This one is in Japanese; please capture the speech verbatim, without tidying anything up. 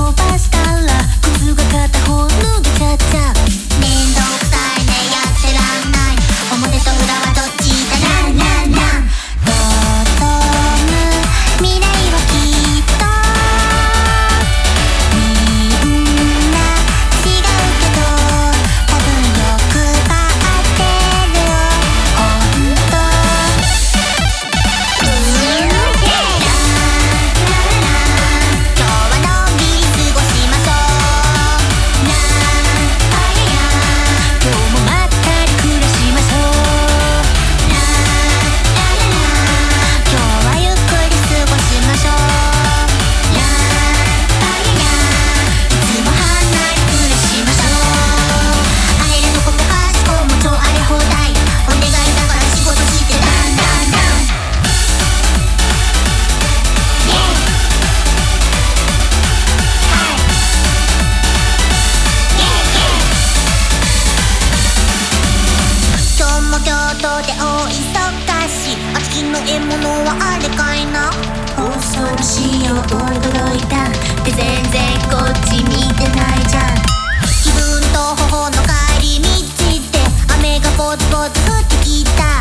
ばしたら靴が片方脱げちゃった。めんどくさいねやってらんない。表と裏はどっちだランランラン。望む未来はきっとみんな違うけど多分欲張ってるよほんと。うーんランランラン今日はのんびり過ごしましょう。ランあやや今日もまったり暮らしましょう。ランラララ今日はゆっくり過ごしましょう。ランあややいつもはんなり暮らしましょう。あれれどこかかしこも超荒れ放題。お願いだから仕事してランランラン。イェイはいイェイイェイ今日も京都で大忙し。あつきの獲物はあれかいな。恐ろしいよ驚いたって全然こっち見てないじゃん。気分と頬の帰り道で雨がポツポツ降ってきた。